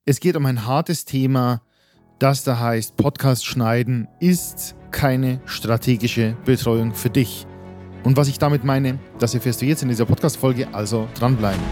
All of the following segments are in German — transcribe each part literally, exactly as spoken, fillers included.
Es geht um ein hartes Thema, das da heißt, Podcast schneiden ist keine strategische Betreuung für dich. Und was ich damit meine, das erfährst du jetzt in dieser Podcast-Folge, also dranbleiben.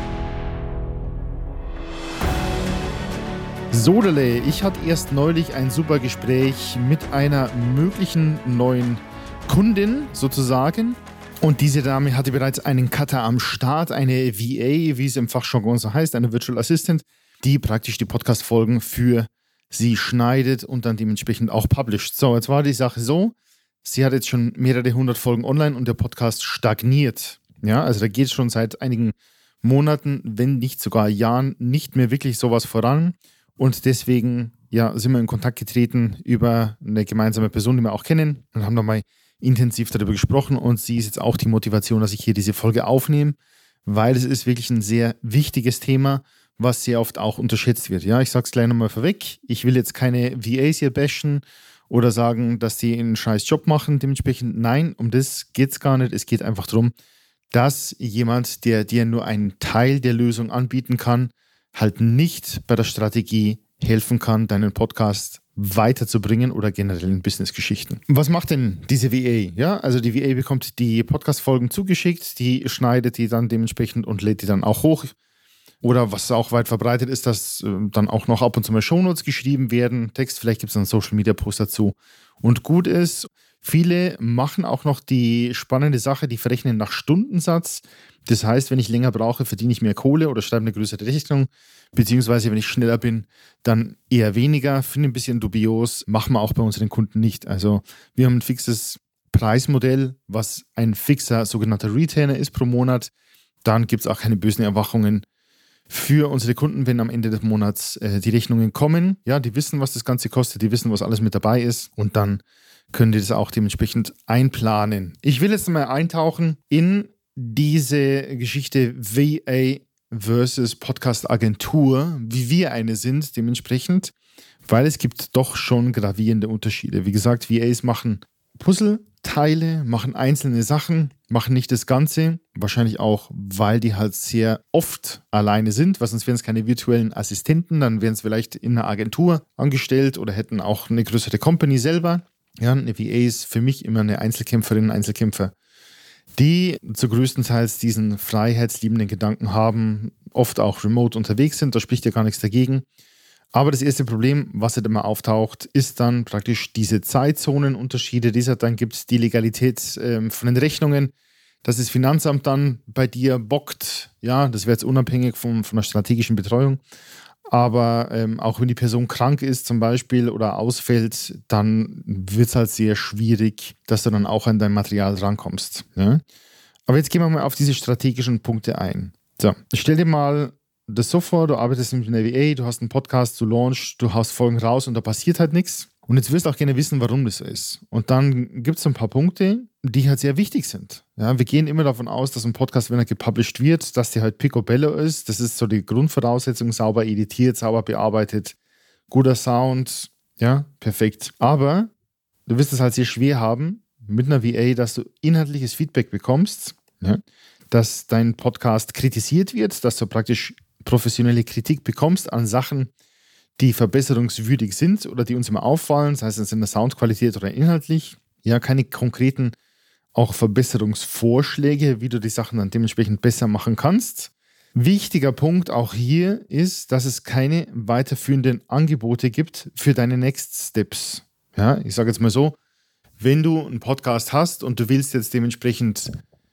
Sodele, ich hatte erst neulich ein super Gespräch mit einer möglichen neuen Kundin sozusagen. Und diese Dame hatte bereits einen Cutter am Start, eine V A, wie es im Fachjargon so heißt, eine Virtual Assistant, die praktisch die Podcast-Folgen für sie schneidet und dann dementsprechend auch publisht. So, jetzt war die Sache so, sie hat jetzt schon mehrere hundert Folgen online und der Podcast stagniert. Ja, also da geht schon seit einigen Monaten, wenn nicht sogar Jahren, nicht mehr wirklich sowas voran. Und deswegen ja, sind wir in Kontakt getreten über eine gemeinsame Person, die wir auch kennen, und haben nochmal intensiv darüber gesprochen. Und sie ist jetzt auch die Motivation, dass ich hier diese Folge aufnehme, weil es ist wirklich ein sehr wichtiges Thema, was sehr oft auch unterschätzt wird. Ja, ich sage es gleich nochmal vorweg. Ich will jetzt keine V As hier bashen oder sagen, dass die einen scheiß Job machen. Dementsprechend nein, um das geht es gar nicht. Es geht einfach darum, dass jemand, der dir nur einen Teil der Lösung anbieten kann, halt nicht bei der Strategie helfen kann, deinen Podcast weiterzubringen oder generell in Business-Geschichten. Was macht denn diese V A? Ja, also die V A bekommt die Podcast-Folgen zugeschickt, die schneidet die dann dementsprechend und lädt die dann auch hoch. Oder was auch weit verbreitet ist, dass äh, dann auch noch ab und zu mal Shownotes geschrieben werden, Text, vielleicht gibt es einen Social-Media-Post dazu. Und gut ist, viele machen auch noch die spannende Sache, die verrechnen nach Stundensatz. Das heißt, wenn ich länger brauche, verdiene ich mehr Kohle oder schreibe eine größere Rechnung. Beziehungsweise, wenn ich schneller bin, dann eher weniger. Finde ein bisschen dubios, machen wir auch bei unseren Kunden nicht. Also wir haben ein fixes Preismodell, was ein fixer sogenannter Retainer ist pro Monat. Dann gibt es auch keine bösen Erwachungen für unsere Kunden, wenn am Ende des Monats äh, die Rechnungen kommen. Ja, die wissen, was das Ganze kostet, die wissen, was alles mit dabei ist und dann können die das auch dementsprechend einplanen. Ich will jetzt mal eintauchen in diese Geschichte V A versus Podcast-Agentur, wie wir eine sind dementsprechend, weil es gibt doch schon gravierende Unterschiede. Wie gesagt, V As machen Puzzleteile, machen einzelne Sachen, machen nicht das Ganze. Wahrscheinlich auch, weil die halt sehr oft alleine sind, weil sonst wären es keine virtuellen Assistenten, dann wären es vielleicht in einer Agentur angestellt oder hätten auch eine größere Company selber. Ja, eine V A ist für mich immer eine Einzelkämpferin, ein Einzelkämpfer, die zu größtenteils diesen freiheitsliebenden Gedanken haben, oft auch remote unterwegs sind, da spricht ja gar nichts dagegen. Aber das erste Problem, was halt immer auftaucht, ist dann praktisch diese Zeitzonenunterschiede, die es halt dann gibt, die Legalität ähm, von den Rechnungen, dass das Finanzamt dann bei dir bockt. Ja, das wäre jetzt unabhängig von, von der strategischen Betreuung. Aber ähm, auch wenn die Person krank ist zum Beispiel oder ausfällt, dann wird es halt sehr schwierig, dass du dann auch an dein Material rankommst. Ja? Aber jetzt gehen wir mal auf diese strategischen Punkte ein. So, stell dir mal das so vor, du arbeitest mit einer V A, du hast einen Podcast, du launchst, du haust Folgen raus und da passiert halt nichts. Und jetzt wirst du auch gerne wissen, warum das so ist. Und dann gibt es ein paar Punkte, die halt sehr wichtig sind. Ja, wir gehen immer davon aus, dass ein Podcast, wenn er gepublished wird, dass der halt picobello ist. Das ist so die Grundvoraussetzung, sauber editiert, sauber bearbeitet, guter Sound, ja, perfekt. Aber du wirst es halt sehr schwer haben mit einer V A, dass du inhaltliches Feedback bekommst, ja, dass dein Podcast kritisiert wird, dass du praktisch professionelle Kritik bekommst an Sachen, die verbesserungswürdig sind oder die uns immer auffallen, das heißt, es in der Soundqualität oder inhaltlich. Ja, keine konkreten auch Verbesserungsvorschläge, wie du die Sachen dann dementsprechend besser machen kannst. Wichtiger Punkt auch hier ist, dass es keine weiterführenden Angebote gibt für deine Next Steps. Ja, ich sage jetzt mal so, wenn du einen Podcast hast und du willst jetzt dementsprechend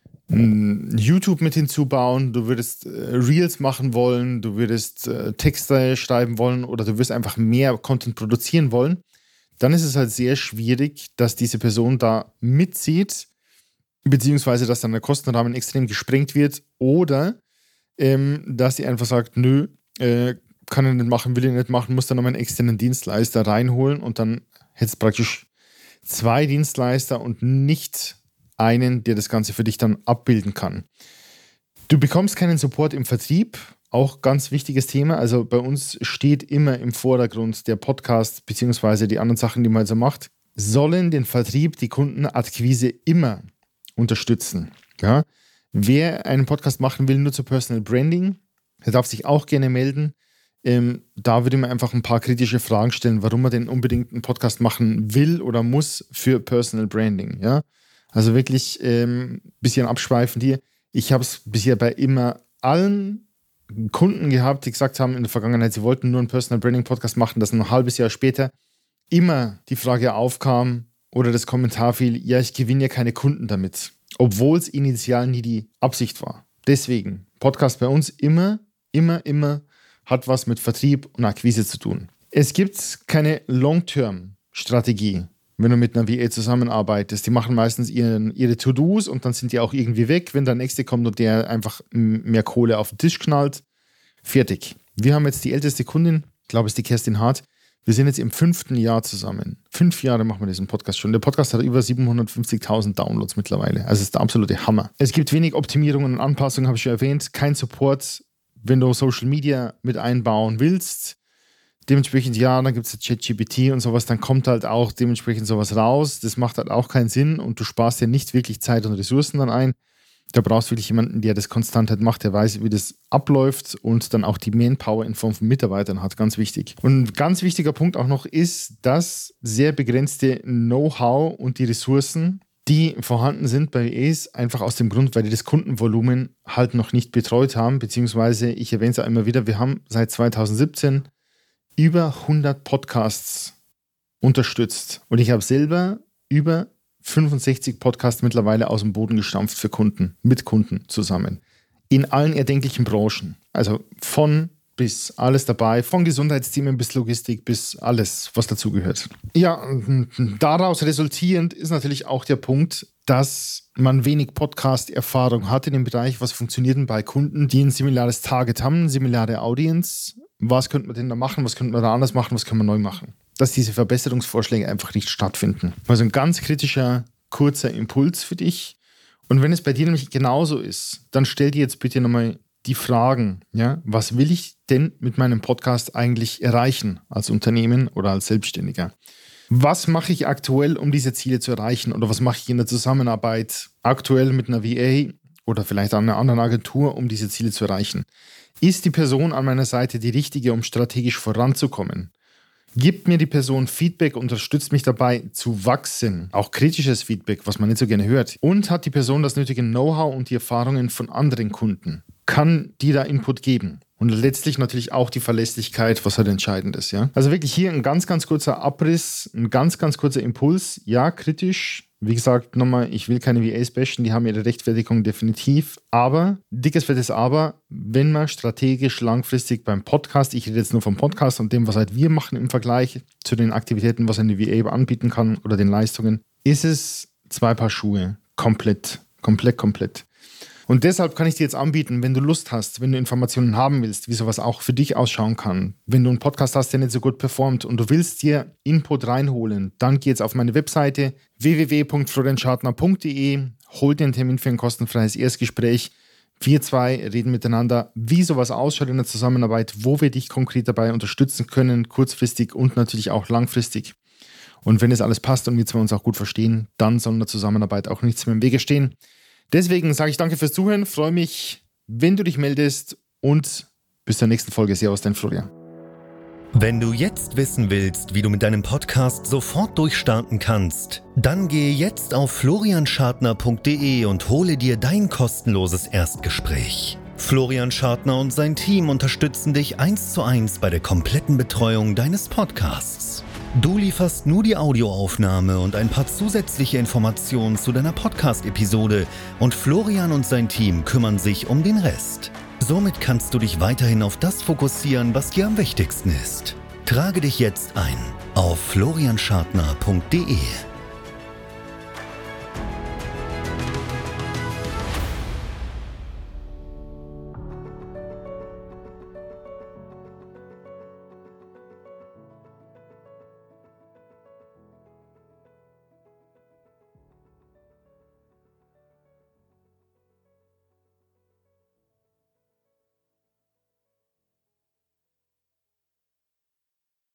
YouTube mit hinzubauen, du würdest äh, Reels machen wollen, du würdest äh, Texte schreiben wollen oder du wirst einfach mehr Content produzieren wollen, dann ist es halt sehr schwierig, dass diese Person da mitzieht, beziehungsweise dass dann der Kostenrahmen extrem gesprengt wird oder ähm, dass sie einfach sagt, nö, äh, kann er nicht machen, will er nicht machen, muss dann nochmal einen externen Dienstleister reinholen und dann hättest du praktisch zwei Dienstleister und nicht einen, der das Ganze für dich dann abbilden kann. Du bekommst keinen Support im Vertrieb, auch ganz wichtiges Thema. Also bei uns steht immer im Vordergrund der Podcast beziehungsweise die anderen Sachen, die man so macht, sollen den Vertrieb, die Kundenakquise immer unterstützen. Ja? Wer einen Podcast machen will, nur zu Personal Branding, der darf sich auch gerne melden. Ähm, da würde man einfach ein paar kritische Fragen stellen, warum man denn unbedingt einen Podcast machen will oder muss für Personal Branding. Ja? Also wirklich ein ähm, bisschen abschweifend hier. Ich habe es bisher bei immer allen Kunden gehabt, die gesagt haben in der Vergangenheit, sie wollten nur einen Personal Branding Podcast machen, dass ein halbes Jahr später immer die Frage aufkam oder das Kommentar fiel, ja, ich gewinne ja keine Kunden damit, obwohl es initial nie die Absicht war. Deswegen, Podcast bei uns immer, immer, immer hat was mit Vertrieb und Akquise zu tun. Es gibt keine Long-Term-Strategie, wenn du mit einer V A zusammenarbeitest. Die machen meistens ihren, ihre To-Dos und dann sind die auch irgendwie weg, wenn der Nächste kommt und der einfach mehr Kohle auf den Tisch knallt. Fertig. Wir haben jetzt die älteste Kundin, ich glaube, es ist die Kerstin Hart. Wir sind jetzt im fünften Jahr zusammen. Fünf Jahre machen wir diesen Podcast schon. Der Podcast hat über siebenhundertfünfzigtausend Downloads mittlerweile. Also es ist der absolute Hammer. Es gibt wenig Optimierungen und Anpassungen, habe ich schon erwähnt. Kein Support, wenn du Social Media mit einbauen willst. Dementsprechend, ja, dann gibt es ChatGPT und sowas. Dann kommt halt auch dementsprechend sowas raus. Das macht halt auch keinen Sinn und du sparst dir nicht wirklich Zeit und Ressourcen dann ein. Da brauchst du wirklich jemanden, der das konstant halt macht, der weiß, wie das abläuft und dann auch die Manpower in Form von Mitarbeitern hat. Ganz wichtig. Und ein ganz wichtiger Punkt auch noch ist, das sehr begrenzte Know-how und die Ressourcen, die vorhanden sind bei V As, einfach aus dem Grund, weil die das Kundenvolumen halt noch nicht betreut haben, beziehungsweise, ich erwähne es ja immer wieder, wir haben seit zweitausendsiebzehn über hundert Podcasts unterstützt. Und ich habe selber über fünfundsechzig Podcasts mittlerweile aus dem Boden gestampft für Kunden, mit Kunden zusammen. In allen erdenklichen Branchen. Also von bis alles dabei, von Gesundheitsthemen bis Logistik bis alles, was dazugehört. Ja, daraus resultierend ist natürlich auch der Punkt, dass man wenig Podcast-Erfahrung hat in dem Bereich, was funktioniert denn bei Kunden, die ein similares Target haben, eine similare Audience. Was könnte man denn da machen, was könnte man da anders machen, was können wir neu machen? Dass diese Verbesserungsvorschläge einfach nicht stattfinden. Also ein ganz kritischer, kurzer Impuls für dich. Und wenn es bei dir nämlich genauso ist, dann stell dir jetzt bitte nochmal die Fragen, ja, was will ich denn mit meinem Podcast eigentlich erreichen als Unternehmen oder als Selbstständiger? Was mache ich aktuell, um diese Ziele zu erreichen? Oder was mache ich in der Zusammenarbeit aktuell mit einer V A oder vielleicht einer anderen Agentur, um diese Ziele zu erreichen? Ist die Person an meiner Seite die richtige, um strategisch voranzukommen? Gibt mir die Person Feedback, unterstützt mich dabei zu wachsen, auch kritisches Feedback, was man nicht so gerne hört. Und hat die Person das nötige Know-how und die Erfahrungen von anderen Kunden? Kann die da Input geben? Und letztlich natürlich auch die Verlässlichkeit, was halt entscheidend ist. Ja? Also wirklich hier ein ganz, ganz kurzer Abriss, ein ganz, ganz kurzer Impuls. Ja, kritisch. Wie gesagt, nochmal, ich will keine V As bashen, die haben ihre Rechtfertigung definitiv. Aber, dickes, fettes Aber, wenn man strategisch langfristig beim Podcast, ich rede jetzt nur vom Podcast und dem, was halt wir machen im Vergleich zu den Aktivitäten, was eine V A anbieten kann oder den Leistungen, ist es zwei Paar Schuhe. Komplett, komplett, komplett. Und deshalb kann ich dir jetzt anbieten, wenn du Lust hast, wenn du Informationen haben willst, wie sowas auch für dich ausschauen kann, wenn du einen Podcast hast, der nicht so gut performt und du willst dir Input reinholen, dann geh jetzt auf meine Webseite w w w punkt florian schartner punkt d e, hol dir einen Termin für ein kostenfreies Erstgespräch. Wir zwei reden miteinander, wie sowas ausschaut in der Zusammenarbeit, wo wir dich konkret dabei unterstützen können, kurzfristig und natürlich auch langfristig. Und wenn es alles passt und wir zwei uns auch gut verstehen, dann soll in der Zusammenarbeit auch nichts mehr im Wege stehen. Deswegen sage ich danke fürs Zuhören, freue mich, wenn du dich meldest und bis zur nächsten Folge. Servus, dein Florian. Wenn du jetzt wissen willst, wie du mit deinem Podcast sofort durchstarten kannst, dann gehe jetzt auf florian schartner punkt d e und hole dir dein kostenloses Erstgespräch. Florian Schartner und sein Team unterstützen dich eins zu eins bei der kompletten Betreuung deines Podcasts. Du lieferst nur die Audioaufnahme und ein paar zusätzliche Informationen zu deiner Podcast-Episode und Florian und sein Team kümmern sich um den Rest. Somit kannst du dich weiterhin auf das fokussieren, was dir am wichtigsten ist. Trage dich jetzt ein auf florian schartner punkt d e.